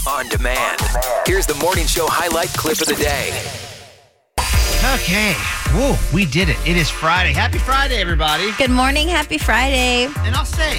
On demand. Here's the morning show highlight clip of the day. Okay. Whoa, we did it. It is Friday. Happy Friday, everybody. Good morning. Happy Friday. And I'll say,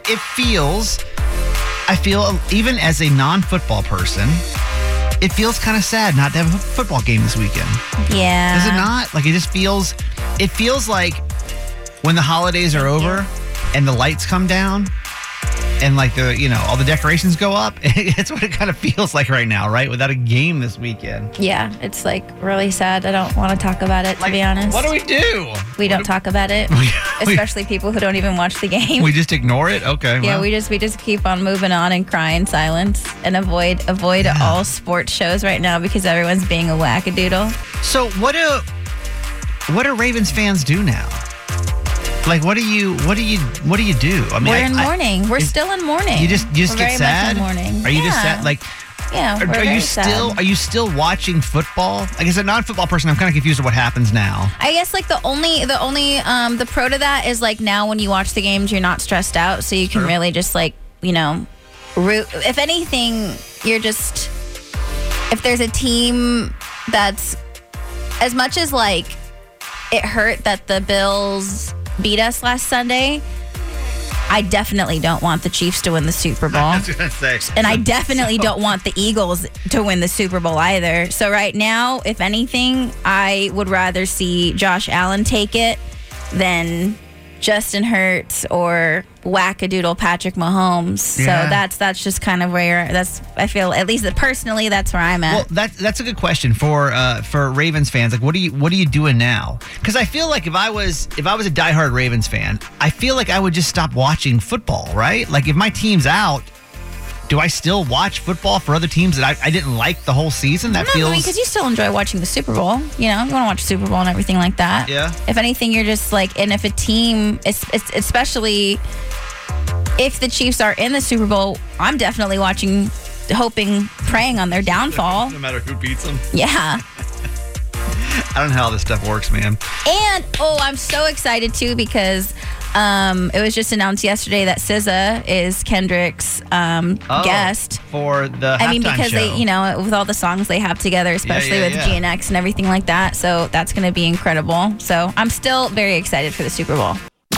I feel, even as a non-football person, it feels kind of sad not to have a football game this weekend. Yeah. Does it not? Like, it feels like when the holidays are over and the lights come down and like all the decorations go up. It's what it kind of feels like right now, right? Without a game this weekend. Yeah, it's like really sad. I don't want to talk about it, to be honest. What do we do? We don't talk about it, especially people who don't even watch the game. We just ignore it? Okay. Yeah, well. we just keep on moving on and cry in silence and avoid all sports shows right now because everyone's being a wackadoodle. So what do Ravens fans do now? Like, what do you do? I mean, we're in mourning. We're still in mourning. You just we're get sad. Very much in mourning. Are you just sad? Like, yeah. Are you still watching football? Like, as a non-football person, I'm kind of confused at what happens now. I guess like the pro to that is like now when you watch the games, you're not stressed out, so you can really just like root. If anything, if there's a team that's as much as like it hurt that the Bills beat us last Sunday, I definitely don't want the Chiefs to win the Super Bowl. I was going to say. And I definitely don't want the Eagles to win the Super Bowl either. So right now, if anything, I would rather see Josh Allen take it than Justin Hurts or wackadoodle Patrick Mahomes. Yeah. So that's just kind of where I feel, at least personally, that's where I'm at. Well, that's a good question for Ravens fans. Like, what are you doing now? Because I feel like if I was a diehard Ravens fan, I feel like I would just stop watching football, right? Like, if my team's out, do I still watch football for other teams that I didn't like the whole season? That feels... because you still enjoy watching the Super Bowl. You want to watch Super Bowl and everything like that. Yeah. If anything, you're just like, and if a team, especially if the Chiefs are in the Super Bowl, I'm definitely watching, hoping, praying on their downfall. No matter who beats them. Yeah. I don't know how this stuff works, man. And, I'm so excited, too, because it was just announced yesterday that SZA is Kendrick's guest. For the halftime show. they, with all the songs they have together, especially with GNX and everything like that. So that's going to be incredible. So I'm still very excited for the Super Bowl.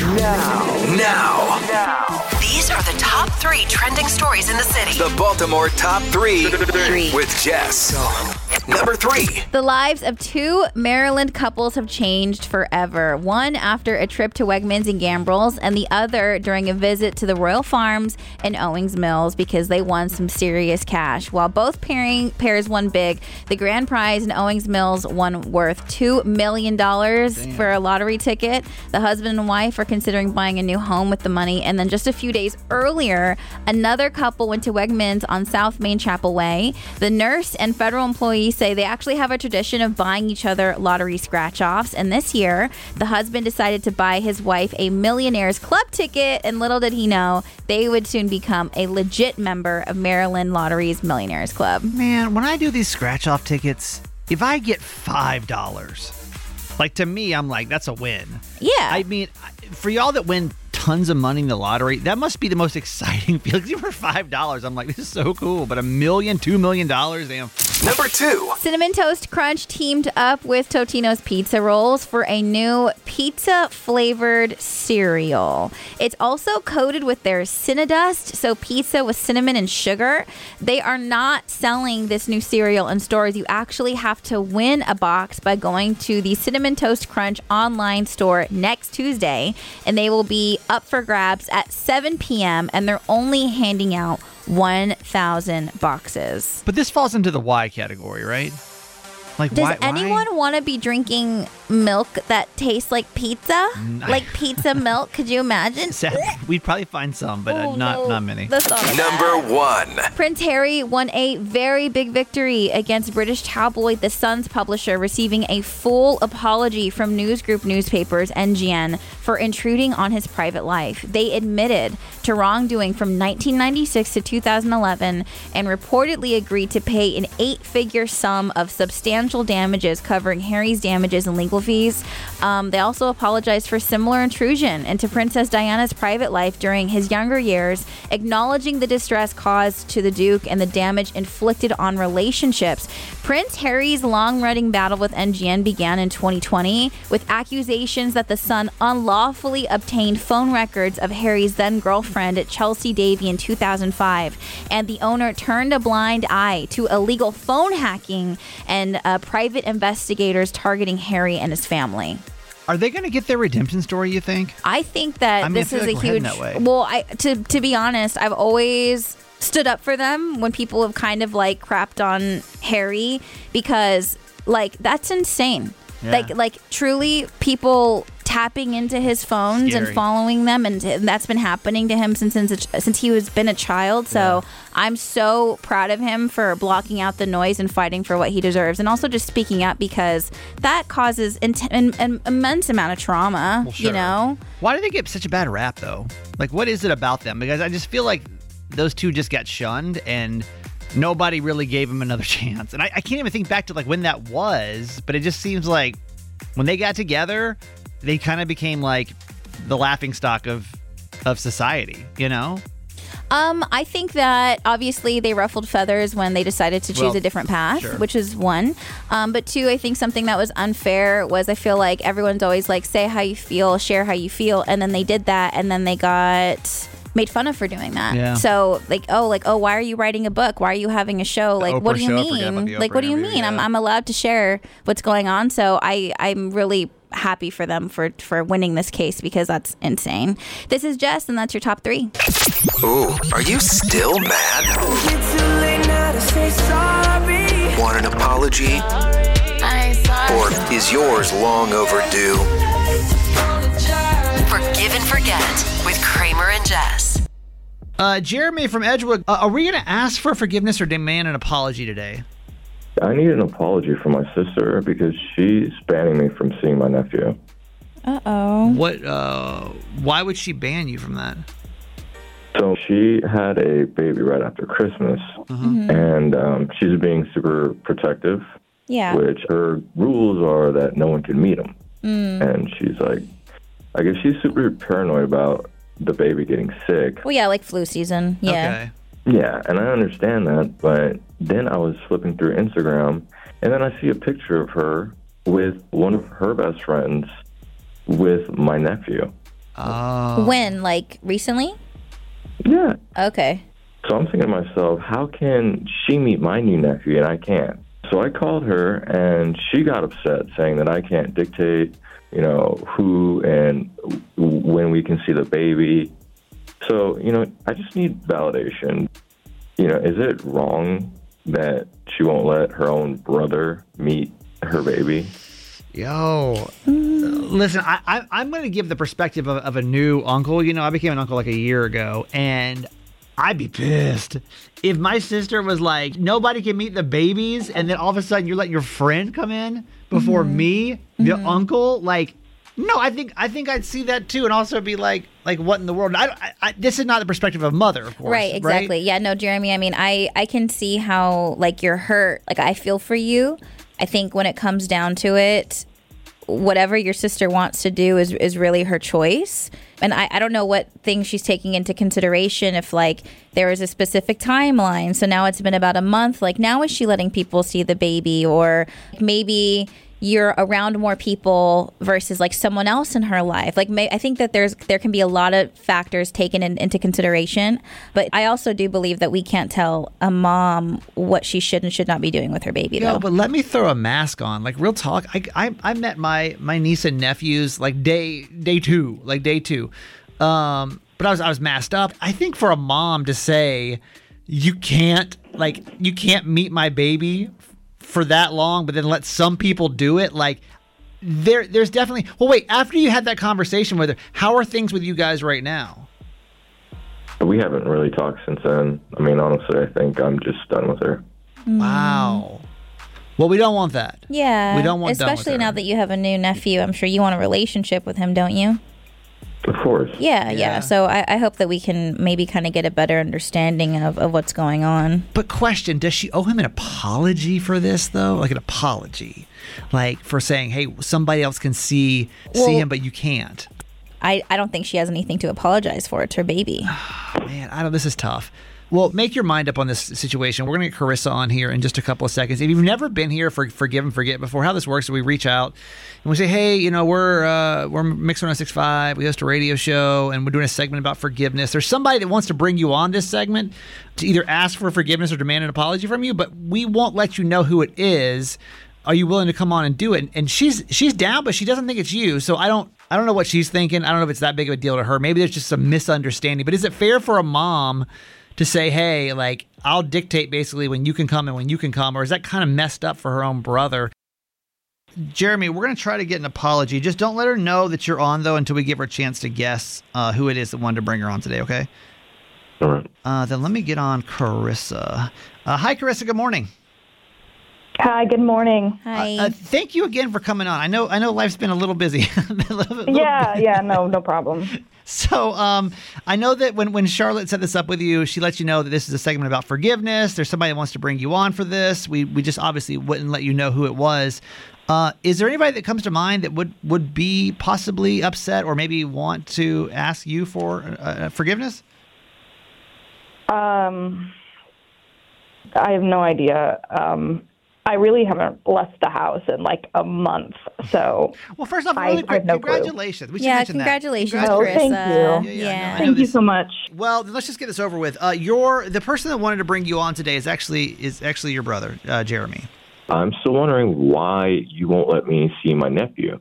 Now. These are the top 3 trending stories in the city. The Baltimore Top 3 with Jess. Number 3. The lives of 2 Maryland couples have changed forever. One after a trip to Wegmans and Gambril's, and the other during a visit to the Royal Farms and Owings Mills because they won some serious cash. While both pairs won big, the grand prize in Owings Mills won worth $2 million for a lottery ticket. The husband and wife are considering buying a new home with the money. And then just a few days earlier, another couple went to Wegmans on South Main Chapel Way. The nurse and federal employees say they actually have a tradition of buying each other lottery scratch-offs. And this year, the husband decided to buy his wife a Millionaires Club ticket. And little did he know, they would soon become a legit member of Maryland Lottery's Millionaires Club. Man, when I do these scratch-off tickets, if I get $5, like, to me, I'm like, that's a win. Yeah. I mean, for y'all that win tons of money in the lottery, that must be the most exciting feeling. Because even for $5, I'm like, this is so cool. But $1 million, $2 million, damn. Number 2. Cinnamon Toast Crunch teamed up with Totino's Pizza Rolls for a new pizza-flavored cereal. It's also coated with their Cinnadust, so pizza with cinnamon and sugar. They are not selling this new cereal in stores. You actually have to win a box by going to the Cinnamon Toast Crunch online store next Tuesday, and they will be up for grabs at 7 p.m., and they're only handing out 1,000 boxes. But this falls into the why category, right? Like, Does anyone want to be drinking milk that tastes like pizza? Like pizza milk? Could you imagine? We'd probably find some, but not many. Number 1. Prince Harry won a very big victory against British tabloid The Sun's publisher, receiving a full apology from News Group newspapers NGN for intruding on his private life. They admitted to wrongdoing from 1996 to 2011 and reportedly agreed to pay an 8-figure sum of substantial damages covering Harry's damages and legal legal fees. They also apologized for similar intrusion into Princess Diana's private life during his younger years, acknowledging the distress caused to the Duke and the damage inflicted on relationships. Prince Harry's long-running battle with NGN began in 2020 with accusations that the Sun unlawfully obtained phone records of Harry's then-girlfriend, Chelsea Davy, in 2005, and the owner turned a blind eye to illegal phone hacking and private investigators targeting Harry and his family. Are they going to get their redemption story, you think? I think that this is a huge... Well, to be honest, I've always stood up for them when people have kind of like crapped on Harry, because like that's insane. Yeah. Like truly, people tapping into his phones and following them, and that's been happening to him since he was been a child. So I'm so proud of him for blocking out the noise and fighting for what he deserves, and also just speaking up, because that causes an immense amount of trauma. Well, sure. You know, why do they get such a bad rap though? Like, what is it about them? Because I just feel like those two just got shunned and nobody really gave him another chance. And I can't even think back to like when that was, but it just seems like when they got together, they kind of became like the laughingstock of society, you know? I think that obviously they ruffled feathers when they decided to choose a different path, which is one. But two, I think something that was unfair was, I feel like everyone's always like, say how you feel, share how you feel. And then they did that, and then they got made fun of for doing that. Yeah. So oh, why are you writing a book? Why are you having a show? Like, what do you mean? Like, what do you mean? Yeah. I'm allowed to share what's going on. So I'm really happy for them for winning this case, because that's insane. This is Jess, and that's your top 3. Ooh, are you still mad? Want an apology? Or is yours long overdue? Forgive and Forget with Kramer and Jess. Jeremy from Edgewood, are we going to ask for forgiveness or demand an apology today? I need an apology from my sister because she's banning me from seeing my nephew. Uh-oh. What? Why would she ban you from that? So she had a baby right after Christmas, and she's being super protective. Yeah. Which her rules are that no one can meet him. And she's like, I guess she's super paranoid about the baby getting sick. Well, yeah, like flu season. Yeah. Okay. Yeah, and I understand that, but then I was flipping through Instagram, and then I see a picture of her with one of her best friends with my nephew. Oh. When? Like, recently? Yeah. Okay. So I'm thinking to myself, how can she meet my new nephew and I can't? So I called her, and she got upset, saying that I can't dictate, who and when we can see the baby. So, I just need validation. Is it wrong that she won't let her own brother meet her baby? Yo, listen, I'm going to give the perspective of a new uncle. I became an uncle like a year ago, and I'd be pissed if my sister was like, nobody can meet the babies, and then all of a sudden you're letting your friend come in before me, the uncle. Like, no, I think I'd see that too, and also be like what in the world? This is not the perspective of a mother, of course. Right, exactly. Right? Yeah, no, Jeremy. I mean, I can see how like you're hurt. Like, I feel for you. I think when it comes down to it, whatever your sister wants to do is really her choice. And I don't know what things she's taking into consideration, if like there is a specific timeline. So now it's been about a month. Like, now is she letting people see the baby? Or maybe you're around more people versus like someone else in her life. Like, I think that there can be a lot of factors taken into consideration. But I also do believe that we can't tell a mom what she should and should not be doing with her baby, though. But let me throw a mask on. Like, real talk, I met my niece and nephews like day two. But I was masked up. I think for a mom to say, you can't meet my baby for that long, but then let some people do it, like there's definitely. Well, wait, after you had that conversation with her, how are things with you guys right now? We haven't really talked since then. I mean, honestly, I think I'm just done with her. Wow. Well, we don't want that. Yeah. We don't want, especially now that you have a new nephew. I'm sure you want a relationship with him, don't you? Of course. Yeah. So I hope that we can maybe kind of get a better understanding of what's going on. But question, does she owe him an apology for this, though? Like an apology? Like for saying, hey, somebody else can see him, but you can't. I don't think she has anything to apologize for. It's her baby. Man, this is tough. Well, make your mind up on this situation. We're going to get Carissa on here in just a couple of seconds. If you've never been here for Forgive and Forget before, how this works is we reach out and we say, hey, we're Mix 106.5. We host a radio show and we're doing a segment about forgiveness. There's somebody that wants to bring you on this segment to either ask for forgiveness or demand an apology from you, but we won't let you know who it is. Are you willing to come on and do it? And she's down, but she doesn't think it's you. So I don't know what she's thinking. I don't know if it's that big of a deal to her. Maybe there's just some misunderstanding. But is it fair for a mom to say, hey, like, I'll dictate basically when you can come and when you can come, or is that kind of messed up for her own brother? Jeremy, we're going to try to get an apology. Just don't let her know that you're on, though, until we give her a chance to guess who it is that wanted to bring her on today, okay? All right. Then let me get on Carissa. Hi, Carissa. Good morning. Hi, good morning. Hi. Thank you again for coming on. I know life's been a little busy. No problem. So I know that when Charlotte set this up with you, she let you know that this is a segment about forgiveness. There's somebody that wants to bring you on for this. We just obviously wouldn't let you know who it was. Is there anybody that comes to mind that would be possibly upset or maybe want to ask you for forgiveness? I have no idea. I really haven't left the house in like a month, so. Well, first off, really quick, no congratulations. We should Yeah, mention congratulations, that. Carissa. Thank you. Yeah. Thank you so much. Well, let's just get this over with. The person that wanted to bring you on today is actually your brother, Jeremy. I'm still wondering why you won't let me see my nephew.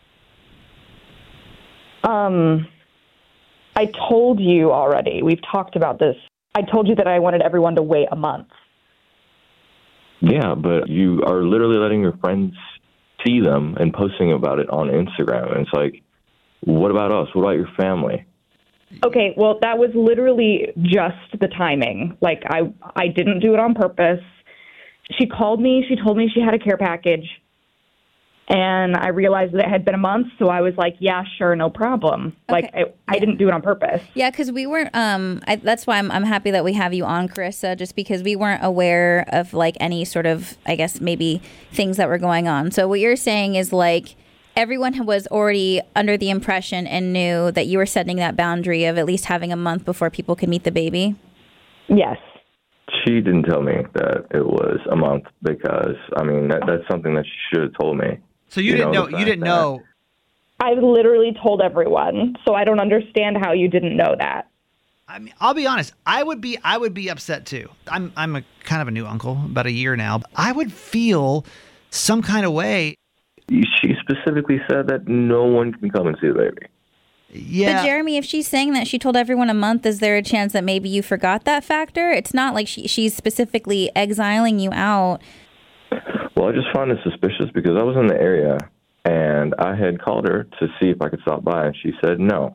I told you already. We've talked about this. I told you that I wanted everyone to wait a month. Yeah, but you are literally letting your friends see them and posting about it on Instagram. And it's like, what about us? What about your family? Okay, well, that was literally just the timing. Like, I didn't do it on purpose. She called me. She told me she had a care package. And I realized that it had been a month, so I was like, yeah, sure, no problem. Okay. Like, I didn't do it on purpose. Yeah, because we weren't. That's why I'm happy that we have you on, Carissa, just because we weren't aware of like any sort of, I guess, maybe things that were going on. So what you're saying is like everyone was already under the impression and knew that you were setting that boundary of at least having a month before people could meet the baby? Yes. She didn't tell me that it was a month because, I mean, that's something that she should have told me. So you didn't know. You didn't know. I literally told everyone, so I don't understand how you didn't know that. I mean, I'll be honest. I would be upset too. I'm a kind of a new uncle, about a year now. I would feel some kind of way. She specifically said that no one can come and see the baby. Yeah. But Jeremy, if she's saying that she told everyone a month, is there a chance that maybe you forgot that factor? It's not like she's specifically exiling you out. Well, I just find it suspicious because I was in the area and I had called her to see if I could stop by, and she said no.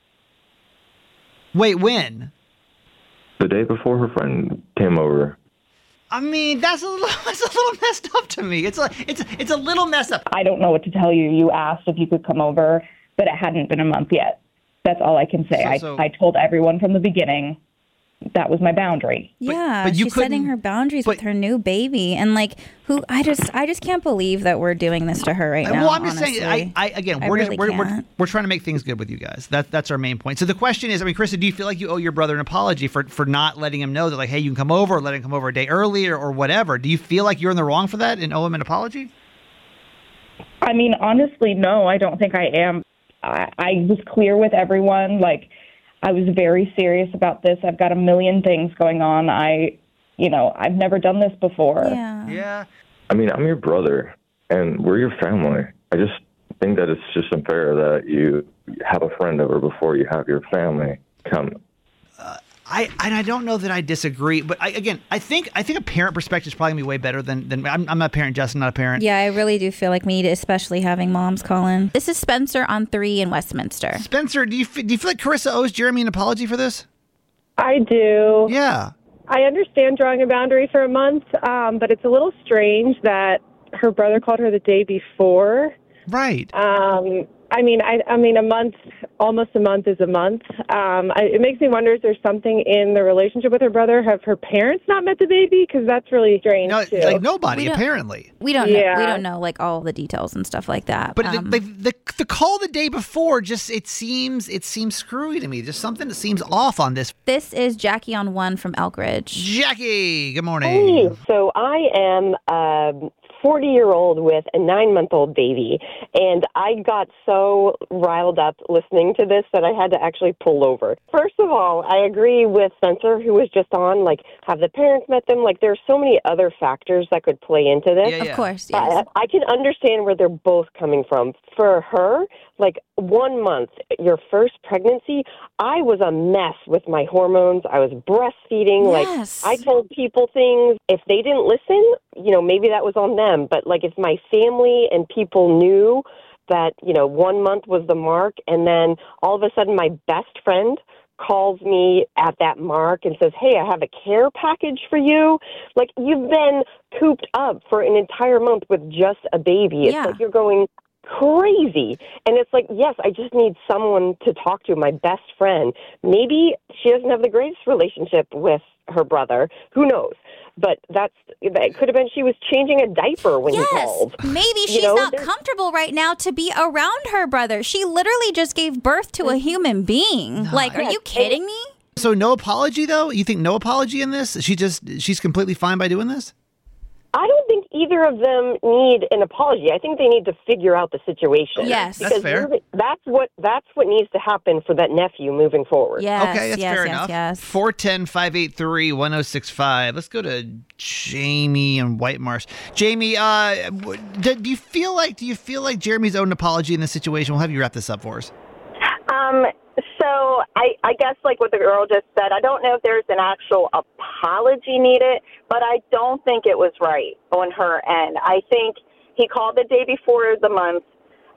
Wait, when? The day before her friend came over. I mean, that's a little messed up to me. It's a little messed up. I don't know what to tell you. You asked if you could come over, but it hadn't been a month yet. That's all I can say. So- I told everyone from the beginning that was my boundary. Yeah, but you she's setting couldn't- her boundaries but- with her new baby, and like, I just can't believe that we're doing this to her right now. Well, I'm just honestly. saying. I We're really can't. we're trying to make things good with you guys. That's our main point. So the question is, I mean, Krista, do you feel like you owe your brother an apology for not letting him know that, like, hey, you can come over, or let him come over a day early, or whatever? Do you feel like you're in the wrong for that and owe him an apology? I mean, honestly, no, I don't think I am. I was clear with everyone. Like, I was very serious about this. I've got a million things going on. I've never done this before. Yeah. Yeah. I mean, I'm your brother, and we're your family. I just think that it's just unfair that you have a friend over before you have your family come. I don't know that I disagree, but I think a parent perspective is probably gonna be way better than I'm a parent, Justin, not a parent. Yeah, I really do feel like we need, especially having moms call in. This is Spencer on 3 in Westminster. Spencer, do you feel like Carissa owes Jeremy an apology for this? I do. Yeah. I understand drawing a boundary for a month, but it's a little strange that her brother called her the day before. Right. I I mean, a month, almost a month is a month. It makes me wonder, is there something in the relationship with her brother? Have her parents not met the baby? Because that's really strange, No, too. like nobody, apparently. We don't know. Yeah. We don't know like all the details and stuff like that. But the call the day before just it seems screwy to me. There's something that seems off on this. This is Jackie on One from Elkridge. Jackie, good morning. Hey, so I am a 40-year-old with a 9-month-old baby, and I got so riled up listening to this that I had to actually pull over. First of all, I agree with Spencer, who was just on, like, have the parents met them? Like, there's so many other factors that could play into this. Of course, yes. I can understand where they're both coming from. For her, like 1 month, your first pregnancy, I was a mess with my hormones. I was breastfeeding. Yes. Like, I told people things. If they didn't listen, maybe that was on them. But, like, if my family and people knew that, 1 month was the mark, and then all of a sudden my best friend calls me at that mark and says, hey, I have a care package for you. Like, you've been cooped up for an entire month with just a baby. It's like you're going crazy. And it's like, yes, I just need someone to talk to, my best friend. Maybe she doesn't have the greatest relationship with her brother. Who knows? But that could have been she was changing a diaper when he called. Maybe she's not comfortable right now to be around her brother. She literally just gave birth to a human being. Like, are you kidding me? So no apology, though? You think no apology in this? She's completely fine by doing this? I don't think either of them need an apology. I think they need to figure out the situation. Yes. Because that's fair. That's what needs to happen for that nephew moving forward. Yes, Okay, that's fair enough. Yes. 410-583-1065. Let's go to Jamie and White Marsh. Jamie, do you feel like Jeremy's owed an apology in this situation? We'll have you wrap this up for us. So I guess like what the girl just said, I don't know if there's an actual apology needed, but I don't think it was right on her end. I think he called the day before the month.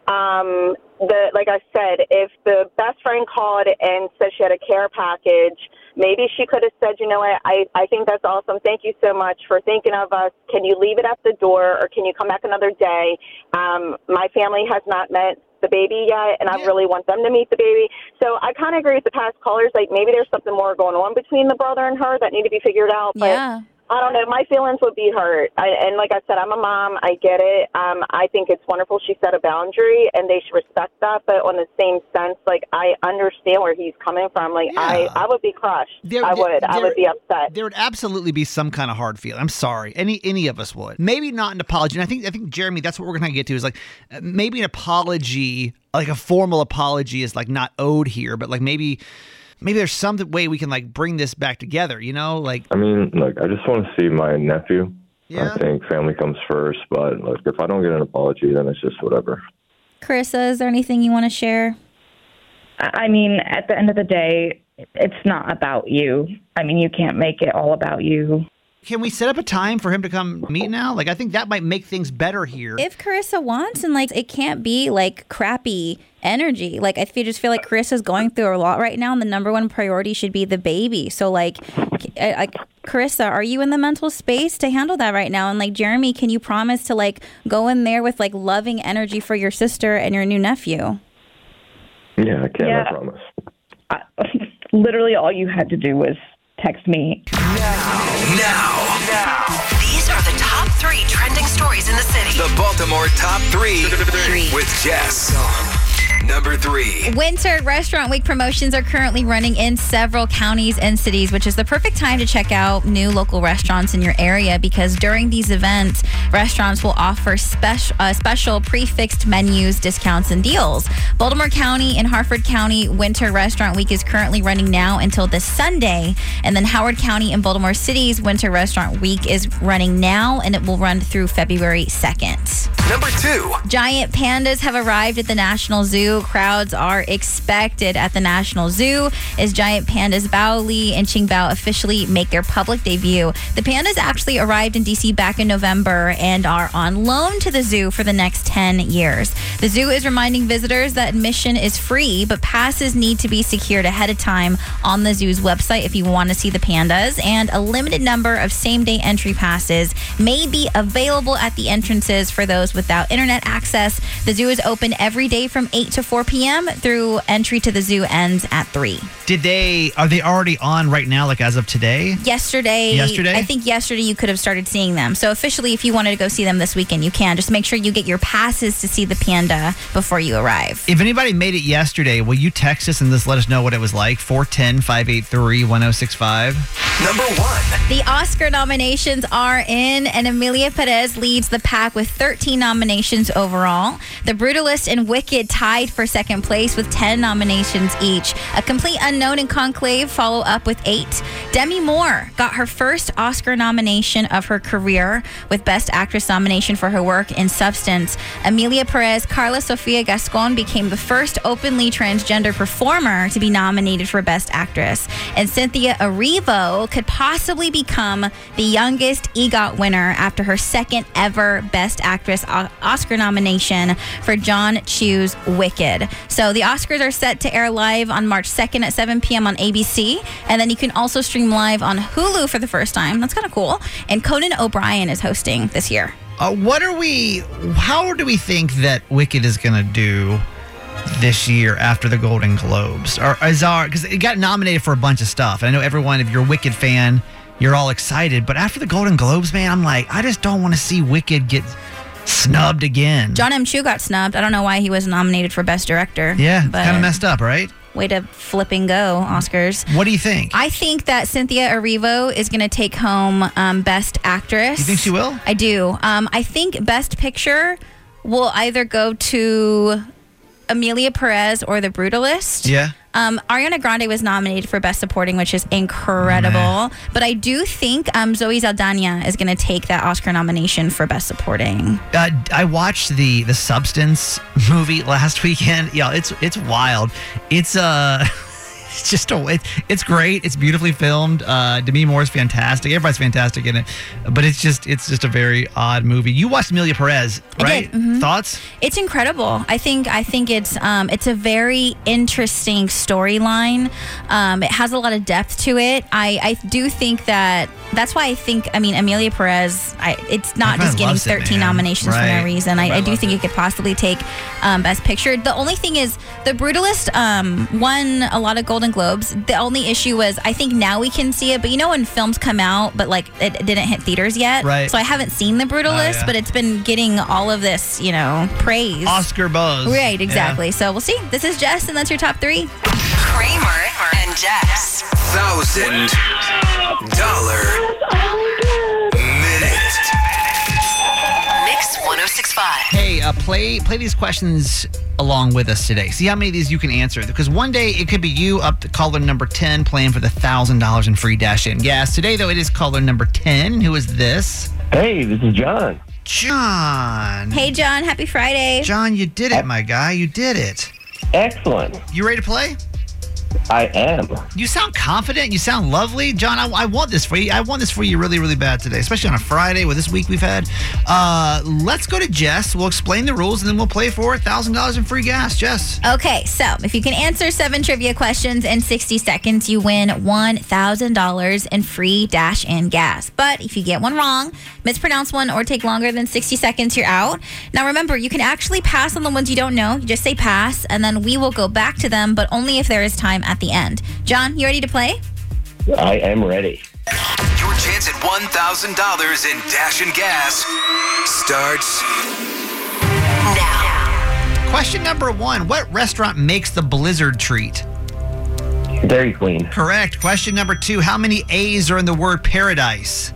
Like I said, if the best friend called and said she had a care package, maybe she could have said, you know what, I think that's awesome. Thank you so much for thinking of us. Can you leave it at the door or can you come back another day? My family has not met the baby yet, and I really want them to meet the baby. So I kind of agree with the past callers. Like maybe there's something more going on between the brother and her that need to be figured out. But I don't know. My feelings would be hurt. And like I said, I'm a mom. I get it. I think it's wonderful she set a boundary, and they should respect that. But on the same sense, like I understand where he's coming from. Like I would be crushed. I would be upset. There would absolutely be some kind of hard feeling. I'm sorry. Any of us would. Maybe not an apology. And I think Jeremy, that's what we're going to get to is like maybe an apology, like a formal apology is like not owed here, but like maybe there's some way we can like bring this back together, like. I mean, look, I just want to see my nephew. Yeah. I think family comes first, but look, if I don't get an apology, then it's just whatever. Carissa, is there anything you want to share? I mean, at the end of the day, it's not about you. I mean, you can't make it all about you. Can we set up a time for him to come meet now? Like, I think that might make things better here. If Carissa wants, and like, it can't be like crappy energy. Like, I just feel like Carissa's going through a lot right now, and the number one priority should be the baby. So, like Carissa, are you in the mental space to handle that right now? And like, Jeremy, can you promise to like go in there with like loving energy for your sister and your new nephew? Yeah, I can. I promise. Literally, all you had to do was text me. Now. These are the top 3 trending stories in the city. The Baltimore Top 3 with Jess. Number 3. Winter Restaurant Week promotions are currently running in several counties and cities, which is the perfect time to check out new local restaurants in your area because during these events, restaurants will offer special prefixed menus, discounts, and deals. Baltimore County and Harford County Winter Restaurant Week is currently running now until this Sunday, and then Howard County and Baltimore City's Winter Restaurant Week is running now, and it will run through February 2nd. Number 2. Giant pandas have arrived at the National Zoo. Crowds are expected at the National Zoo as giant pandas Bao Li and Qing Bao officially make their public debut. The pandas actually arrived in D.C. back in November and are on loan to the zoo for the next 10 years. The zoo is reminding visitors that admission is free, but passes need to be secured ahead of time on the zoo's website if you want to see the pandas, and a limited number of same-day entry passes may be available at the entrances for those without internet access. The zoo is open every day from 8 to 4 p.m. through entry to the zoo ends at 3. Are they already on right now, like as of today? Yesterday? I think yesterday you could have started seeing them. So officially, if you wanted to go see them this weekend, you can. Just make sure you get your passes to see the panda before you arrive. If anybody made it yesterday, will you text us and just let us know what it was like? 410-583-1065. Number 1. The Oscar nominations are in, and Emilia Perez leads the pack with 13 nominations overall. The Brutalist and Wicked tied for second place with 10 nominations each. A Complete Unknown and Conclave follow up with 8. Demi Moore got her first Oscar nomination of her career with Best Actress nomination for her work in Substance. Emilia Perez, Carla Sofia Gascon became the first openly transgender performer to be nominated for Best Actress. And Cynthia Erivo could possibly become the youngest EGOT winner after her second ever Best Actress Oscar nomination for John Chu's Wicked. So the Oscars are set to air live on March 2nd at 7 p.m. on ABC. And then you can also stream live on Hulu for the first time. That's kind of cool. And Conan O'Brien is hosting this year. How do we think that Wicked is going to do this year after the Golden Globes? Because it got nominated for a bunch of stuff. And I know everyone, if you're a Wicked fan, you're all excited. But after the Golden Globes, man, I'm like, I just don't want to see Wicked get snubbed again. John M. Chu got snubbed. I don't know why he was nominated for Best Director. Yeah, kind of messed up, right? Way to flip and go, Oscars. What do you think? I think that Cynthia Erivo is going to take home Best Actress. You think she will? I do. I think Best Picture will either go to Emilia Perez or The Brutalist. Yeah. Ariana Grande was nominated for Best Supporting, which is incredible. But I do think Zoe Saldana is going to take that Oscar nomination for Best Supporting. I watched the Substance movie last weekend. Yeah, it's wild. It's just it's great. It's beautifully filmed. Demi Moore is fantastic. Everybody's fantastic in it. But it's just a very odd movie. You watched Emilia Perez, right? I did. Mm-hmm. Thoughts? It's incredible. I think it's a very interesting storyline. It has a lot of depth to it. I do think that's why I think Emilia Perez. It's not just getting 13 nominations for no reason. I do think it could possibly take Best Picture. The only thing is The Brutalist won a lot of Golden Globes. The only issue was I think now we can see it, but when films come out but like it didn't hit theaters yet, right? So I haven't seen The Brutalist, but it's been getting all of this praise, Oscar buzz, right? Exactly. So we'll see. This is Jess, and that's your top 3. Kramer and Jess. $1,000 minute. Mix 1065. Hey, play these questions along with us today. See how many of these you can answer. Because one day it could be you up to caller number 10 playing for the $1,000 in free dash-in gas. Today, though, it is caller number 10. Who is this? Hey, this is John. John. Hey, John. Happy Friday. John, you did it, my guy. You did it. Excellent. You ready to play? I am. You sound confident. You sound lovely. John, I want this for you. I want this for you really, really bad today, especially on a Friday with this week we've had. Let's go to Jess. We'll explain the rules, and then we'll play for $1,000 in free gas. Jess. Okay, so if you can answer 7 trivia questions in 60 seconds, you win $1,000 in free dash-in gas. But if you get one wrong, mispronounce one, or take longer than 60 seconds, you're out. Now remember, you can actually pass on the ones you don't know. You just say pass, and then we will go back to them, but only if there is time at the end. John, you ready to play? I am ready. Your chance at $1,000 in Dash and Gas starts now. Question number 1. What restaurant makes the Blizzard treat? Dairy Queen. Correct. Question number 2. How many A's are in the word paradise?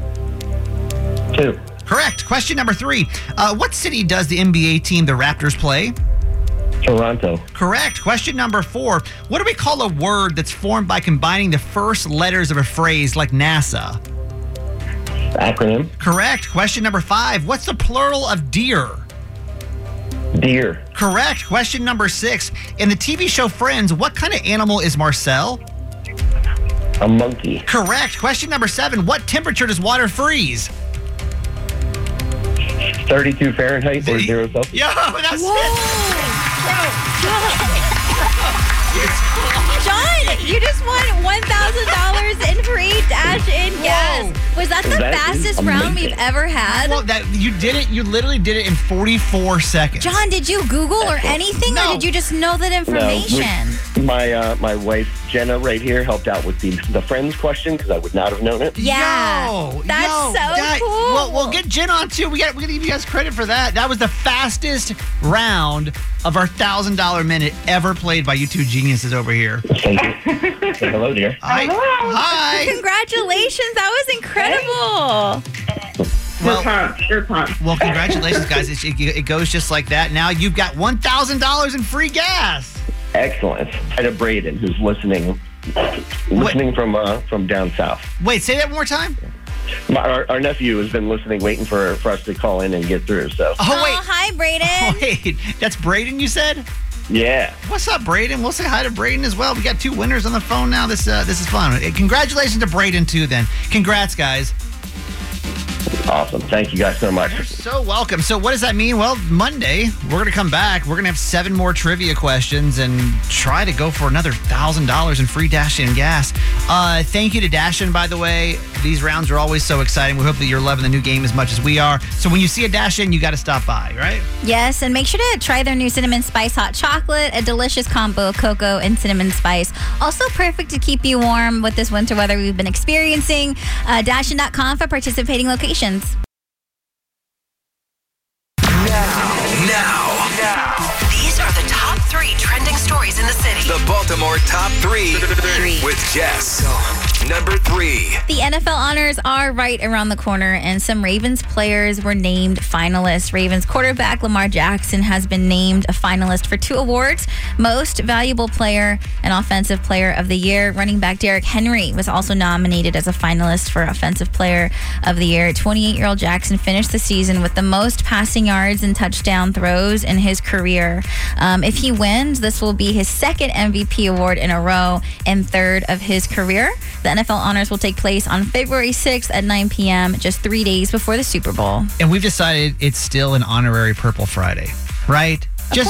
2. Correct. Question number 3. What city does the NBA team, the Raptors, play? Toronto. Correct. Question number 4. What do we call a word that's formed by combining the first letters of a phrase like NASA? Acronym. Correct. Question number 5. What's the plural of deer? Deer. Correct. Question number 6. In the TV show Friends, what kind of animal is Marcel? A monkey. Correct. Question number 7. What temperature does water freeze? 32 Fahrenheit or 0 Celsius. Yo, that's it. John, You just won $1,000 in free Dash in gas. Was that the That is fastest round we've ever had? Well, you did it. You literally did it in 44 seconds. John, did you Google or anything, No. or did you just know that information? My wife Jenna right here helped out with the friends question because I would not have known it. Yeah, that's so cool. Well, we'll get Jen on too. We're gonna give you guys credit for that. That was the fastest round of our $1,000 minute ever played by you two geniuses over here. Thank you. Say hello, dear. Hi. Congratulations, that was incredible. Well, congratulations, guys. It goes just like that. Now you've got $1,000 in free gas. Excellent. Hi to Braden, who's listening from down south. Wait, say that one more time. Our nephew has been listening, waiting for us to call in and get through. So. Oh, wait. Hi, Braden. Oh, wait. That's Braden, you said? Yeah. What's up, Braden? We'll say hi to Braden as well. We got 2 winners on the phone now. This is fun. Congratulations to Braden, too, then. Congrats, guys. Awesome. Thank you guys so much. You're so welcome. So what does that mean? Well, Monday, we're going to come back. We're going to have 7 more trivia questions and try to go for another $1,000 in free Dash-In gas. Thank you to Dash-In, by the way. These rounds are always so exciting. We hope that you're loving the new game as much as we are. So when you see a Dash-In, you got to stop by, right? Yes, and make sure to try their new cinnamon spice hot chocolate, a delicious combo of cocoa and cinnamon spice. Also perfect to keep you warm with this winter weather we've been experiencing. Dashin.com for participating locations. Now, These are the top 3 trending stories in the city. the Baltimore Top 3 with Jess. Number 3. The NFL honors are right around the corner, and some Ravens players were named finalists. Ravens quarterback Lamar Jackson has been named a finalist for 2 awards, Most Valuable Player and Offensive Player of the Year. Running back Derrick Henry was also nominated as a finalist for Offensive Player of the Year. 28-year-old Jackson finished the season with the most passing yards and touchdown throws in his career. If he wins, this will be his 2nd MVP award in a row and 3rd of his career. The NFL honors will take place on February 6th at 9 p.m., just 3 days before the Super Bowl. And we've decided it's still an honorary Purple Friday, right? Just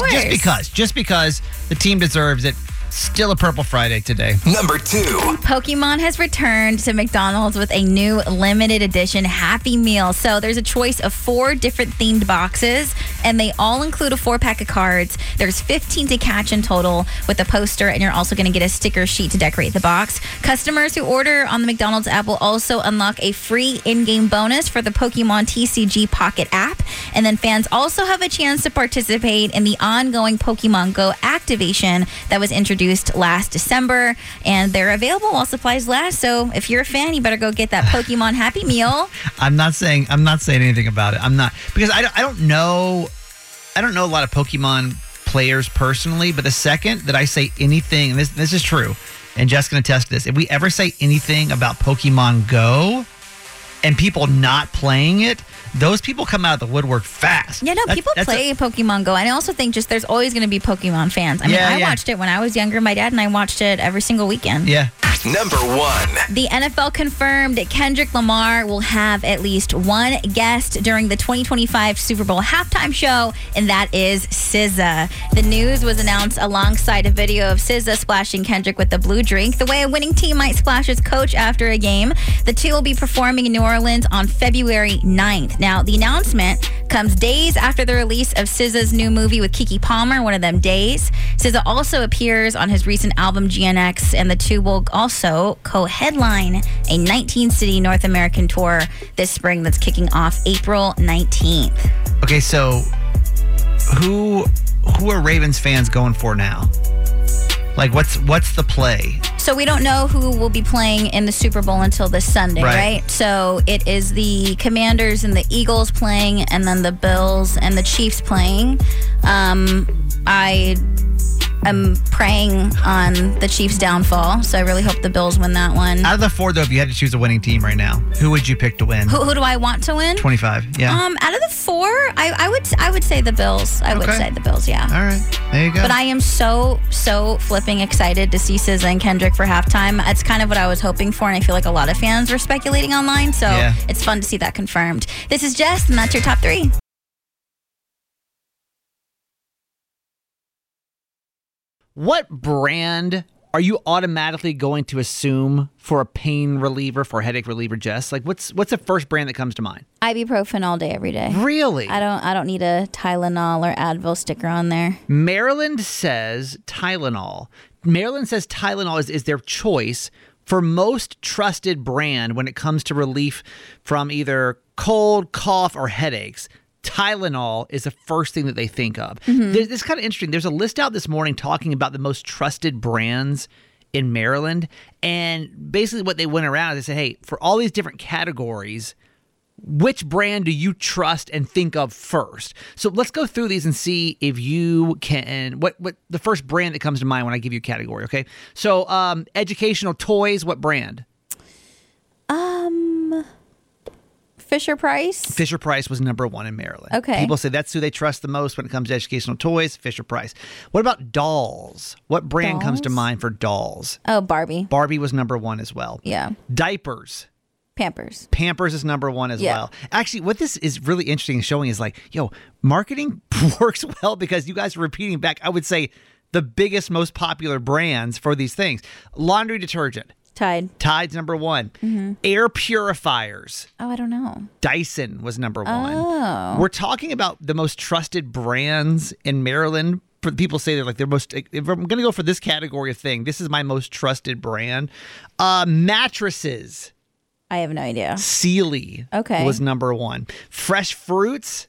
because the team deserves it. Still a Purple Friday today. Number 2. Pokemon has returned to McDonald's with a new limited edition Happy Meal. So there's a choice of 4 different themed boxes, and they all include a 4-pack of cards. There's 15 to catch in total with a poster, and you're also going to get a sticker sheet to decorate the box. Customers who order on the McDonald's app will also unlock a free in-game bonus for the Pokemon TCG Pocket app. And then fans also have a chance to participate in the ongoing Pokemon Go activation that was introduced last December, and they're available while supplies last. So if you're a fan, you better go get that Pokemon Happy Meal. I'm not saying anything about it. I'm not, because I don't know a lot of Pokemon players personally, but the second that I say anything, and this is true, and Jess can attest to this, if we ever say anything about Pokemon Go and people not playing it, those people come out of the woodwork fast. Yeah, no, people play Pokemon Go. And I also think just there's always going to be Pokemon fans. I mean, I watched it when I was younger. My dad and I watched it every single weekend. Yeah. Number 1. The NFL confirmed Kendrick Lamar will have at least one guest during the 2025 Super Bowl halftime show, and that is SZA. The news was announced alongside a video of SZA splashing Kendrick with the blue drink, the way a winning team might splash its coach after a game. The two will be performing in New Orleans on February 9th. Now, the announcement comes days after the release of SZA's new movie with Keke Palmer, One of Them Days. SZA also appears on his recent album GNX, and the two will also co-headline a 19-city North American tour this spring that's kicking off April 19th. Okay, so who are Ravens fans going for now? Like, what's the play? So we don't know who will be playing in the Super Bowl until this Sunday, right? So it is the Commanders and the Eagles playing, and then the Bills and the Chiefs playing. I'm praying on the Chiefs' downfall, so I really hope the Bills win that one. Out of the 4, though, if you had to choose a winning team right now, who would you pick to win? Who do I want to win? 25, yeah. Out of the 4, I would say the Bills. I would say the Bills, yeah. All right, there you go. But I am so flipping excited to see SZA and Kendrick for halftime. It's kind of what I was hoping for, and I feel like a lot of fans were speculating online, so it's fun to see that confirmed. This is Jess, and that's your top 3. What brand are you automatically going to assume for a pain reliever, for a headache reliever, Jess? Like, what's the first brand that comes to mind? Ibuprofen all day, every day. Really? I don't need a Tylenol or Advil sticker on there. Maryland says Tylenol. Maryland says Tylenol is their choice for most trusted brand when it comes to relief from either cold, cough, or headaches. Tylenol is the first thing that they think of. This is kind of interesting. There's a list out this morning talking about the most trusted brands in Maryland. And basically what they went around, they said, hey, for all these different categories, which brand do you trust and think of first? So let's go through these and see if you can, what the first brand that comes to mind when I give you a category, okay? So educational toys, what brand? Fisher Price. Fisher Price was number one in Maryland. Okay. People say that's who they trust the most when it comes to educational toys, Fisher Price. What about dolls? What brand comes to mind for dolls? Oh, Barbie. Barbie was number one as well. Yeah. Diapers. Pampers. Pampers is number one as well. Actually, what this is really interesting and showing is like, marketing works well because you guys are repeating back, I would say, the biggest, most popular brands for these things. Laundry detergent. Tide. Tide's number one. Air purifiers. Oh, I don't know. Dyson was number one. Oh. We're talking about the most trusted brands in Maryland. People say they're like their most. If I'm going to go for this category of thing, this is my most trusted brand. Mattresses. I have no idea. Sealy. Was number one. Fresh fruits.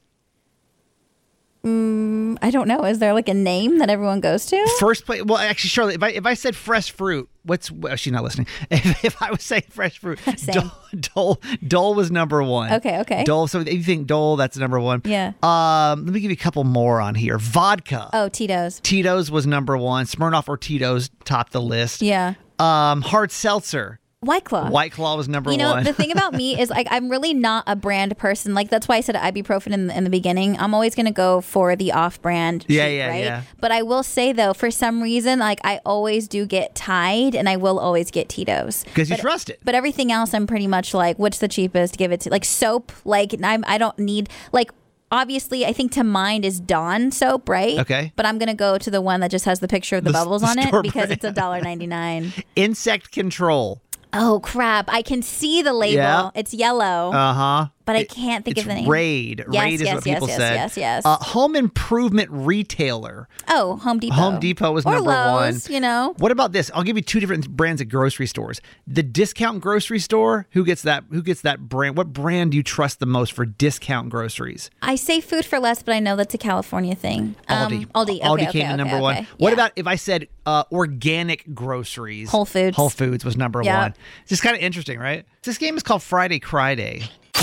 I don't know. Is there like a name that everyone goes to? First place. Well, actually, Charlotte, if I said fresh fruit, she's not listening. If I was saying fresh fruit, Dole was number one. Okay. Dole. So if you think Dole, that's number one. Yeah. Let me give you a couple more on here. Vodka. Oh, Tito's. Tito's was number one. Smirnoff or Tito's topped the list. Yeah. Hard seltzer. White Claw. White Claw was number one. The thing about me is like I'm really not a brand person. Like that's why I said ibuprofen in the beginning. I'm always going to go for the off-brand. Yeah. But I will say though, for some reason, like I always do get Tide, and I will always get Tito's because you trust it. But everything else, I'm pretty much like, what's the cheapest? Give it to like soap. Like I don't need like. Obviously, I think to mind is Dawn soap, right? Okay. But I'm going to go to the one that just has the picture of the bubbles on it because it's $1.99. Insect control. Oh, crap. I can see the label. Yeah. It's yellow. Uh-huh. But I can't think of the name. Raid. Yes, Raid is what people said. Yes. Home improvement retailer. Oh, Home Depot. Home Depot was or number Lowe's, one. What about this? I'll give you two different brands at grocery stores. The discount grocery store, who gets that brand? What brand do you trust the most for discount groceries? I say Food for Less, but I know that's a California thing. Aldi. Aldi came in number one. What about if I said organic groceries? Whole Foods. Whole Foods was number one. It's just kind of interesting, right? This game is called Friday Cry Day.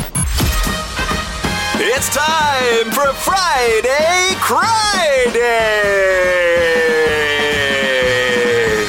It's time for Friday Cry Day!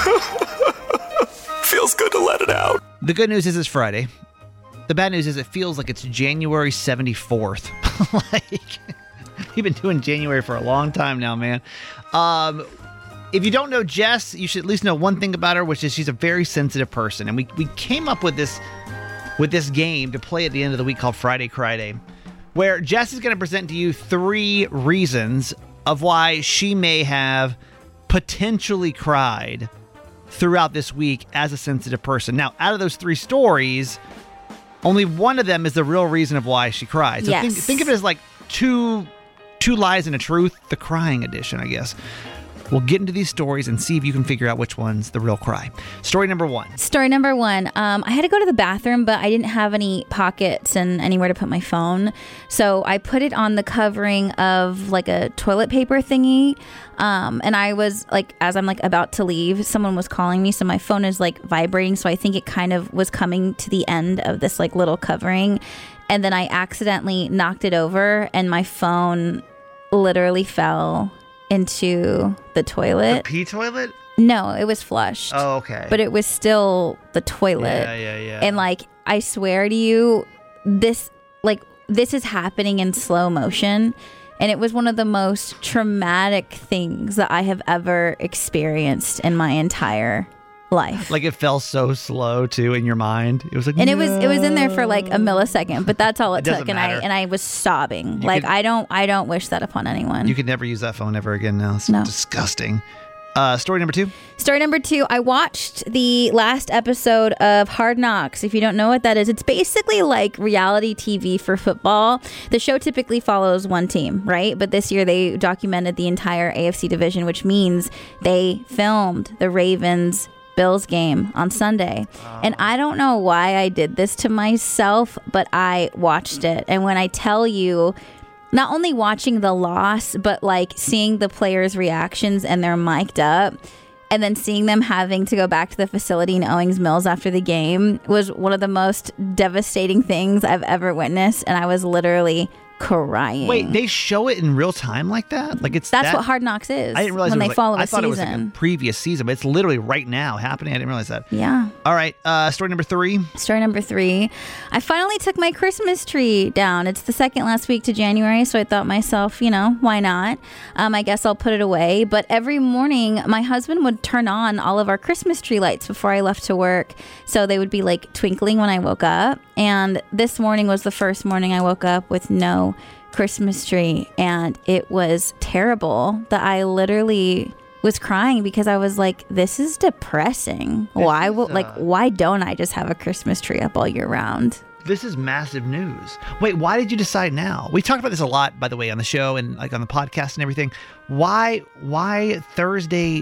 Feels good to let it out. The good news is it's Friday. The bad news is it feels like it's January 74th. We've been doing January for a long time now, man. If you don't know Jess, you should at least know one thing about her, which is she's a very sensitive person. And we came up with this game to play at the end of the week called Friday Cry Day, where Jess is going to present to you 3 reasons of why she may have potentially cried throughout this week as a sensitive person. Now, out of those 3 stories, only one of them is the real reason of why she cried. So think of it as like two lies and a truth, the crying edition, I guess. We'll get into these stories and see if you can figure out which one's the real cry. Story number 1. I had to go to the bathroom, but I didn't have any pockets and anywhere to put my phone. So I put it on the covering of like a toilet paper thingy. And I was like, as I'm like about to leave, someone was calling me. So my phone is like vibrating. So I think it kind of was coming to the end of this like little covering. And then I accidentally knocked it over and my phone literally fell into the toilet. The pee toilet? No, it was flushed. Oh, okay. But it was still the toilet. Yeah. And like, I swear to you, this is happening in slow motion. And it was one of the most traumatic things that I have ever experienced in my entire life. Like it fell so slow too in your mind. It was like, and it was in there for like a millisecond, but that's all it took. And matter. I was sobbing. I don't wish that upon anyone. You could never use that phone ever again now. It's disgusting. Story number 2. Story number 2, I watched the last episode of Hard Knocks. If you don't know what that is, it's basically like reality TV for football. The show typically follows one team, right? But this year they documented the entire AFC division, which means they filmed the Ravens-Bills game on Sunday. And I don't know why I did this to myself, but I watched it. And when I tell you, not only watching the loss, but like seeing the players' reactions and they're mic'd up, and then seeing them having to go back to the facility in Owings Mills after the game was one of the most devastating things I've ever witnessed. And I was literally crying. Wait, they show it in real time like that? Like That's what Hard Knocks is. I didn't realize when it was they like, follow a I thought season. it was like a previous season, but it's literally right now happening. I didn't realize that. Yeah. All right. Story number 3. Story number 3. I finally took my Christmas tree down. It's the second last week to January, so I thought myself, why not? I guess I'll put it away. But every morning, my husband would turn on all of our Christmas tree lights before I left to work. So they would be like twinkling when I woke up. And this morning was the first morning I woke up with no Christmas tree, and it was terrible that I literally was crying because I was like, this is depressing. Why don't I just have a Christmas tree up all year round? This is massive news. Wait, why did you decide now? We talked about this a lot, by the way, on the show and like on the podcast and everything. Why Thursday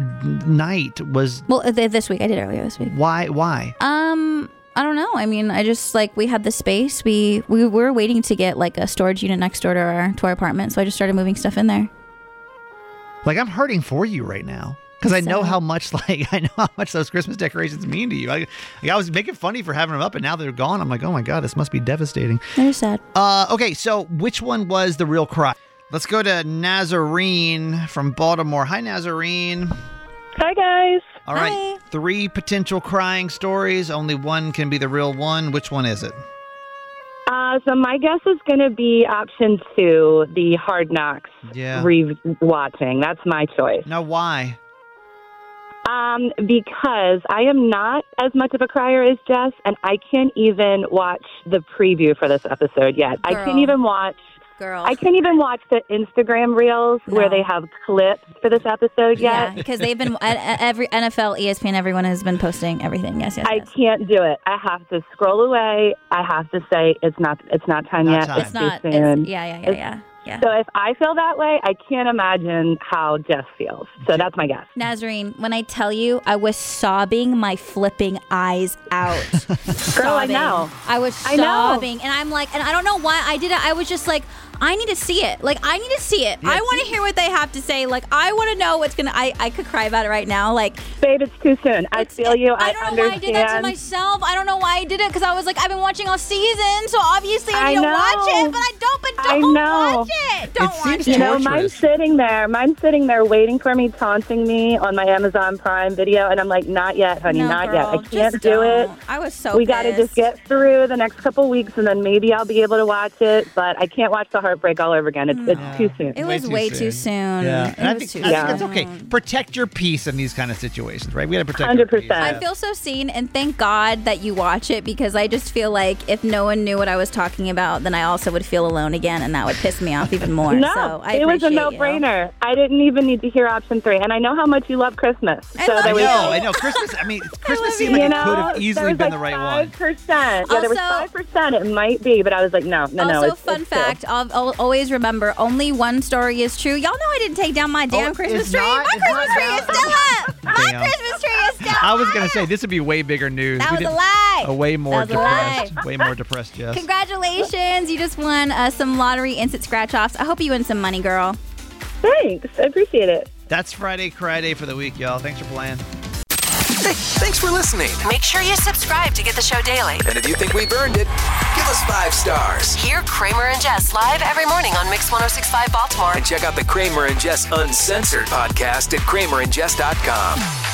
night was... Well, this week. I did earlier this week. Why? I don't know. I mean, I just we had the space. We were waiting to get like a storage unit next door to our apartment, so I just started moving stuff in there. Like, I'm hurting for you right now because I know how much those Christmas decorations mean to you. I was making fun of you for having them up, and now they're gone. I'm like, oh my God, this must be devastating. They're sad. Okay, so which one was the real cry? Let's go to Nazarene from Baltimore. Hi, Nazarene. Hi, guys. All right, 3 potential crying stories. Only one can be the real one. Which one is it? So my guess is going to be option 2, the Hard Knocks re-watching. That's my choice. Now, why? Because I am not as much of a crier as Jess, and I can't even watch the preview for this episode yet. Girl. I can't even watch the Instagram reels where they have clips for this episode yet. Yeah, because they've been every NFL, ESPN, everyone has been posting everything. Yes. I can't do it. I have to scroll away. I have to say it's not time yet. It's not. Too soon. Yeah. So if I feel that way, I can't imagine how Jess feels. So that's my guess. Nazarene, when I tell you, I was sobbing my flipping eyes out. Girl, I know. I was sobbing. And I'm like, and I don't know why I did it. I was just like, I need to see it. Like, I need to see it. I want to hear what they have to say. Like, I want to know what's going to... I could cry about it right now. Like, babe, it's too soon. I feel you. I don't know why I did that to myself. I don't know why I did it, because I was like, I've been watching all season, so obviously I need to watch it, but I don't watch it. Don't watch it. Mine's sitting there waiting for me, taunting me on my Amazon Prime Video, and I'm like, not yet, honey, not yet. I can't do it. I was so We got to just get through the next couple weeks, and then maybe I'll be able to watch it, but I can't watch the heartbreak all over again. It's too soon. It was way too soon. Yeah. I think it's okay. Protect your peace in these kind of situations, right? We got to protect 100%. I feel so seen, and thank God that you watch it, because I just feel like if no one knew what I was talking about, then I also would feel alone again, and that would piss me off even more. No, so it was a no-brainer. I didn't even need to hear option 3, and I know how much you love Christmas. I know. Christmas. I mean, Christmas seemed like it could have easily been the right one. 5%. Yeah, there was 5%. It might be, but I was like, no. Also, fun fact: I'll always remember, only one story is true. Y'all know I didn't take down my damn Christmas tree. My Christmas tree is still up. My Christmas tree is still up. I was gonna say this would be way bigger news. That was a lie. Way more depressed, Jess. Congratulations! You just won some lottery instant scratch offs. I hope you win some money, girl. Thanks. I appreciate it. That's Friday Cry Day for the week, y'all. Thanks for playing. Hey, thanks for listening. Make sure you subscribe to get the show daily. And if you think we've earned it, give us 5 stars. Hear Kramer and Jess live every morning on Mix 106.5 Baltimore. And check out the Kramer and Jess Uncensored podcast at kramerandjess.com.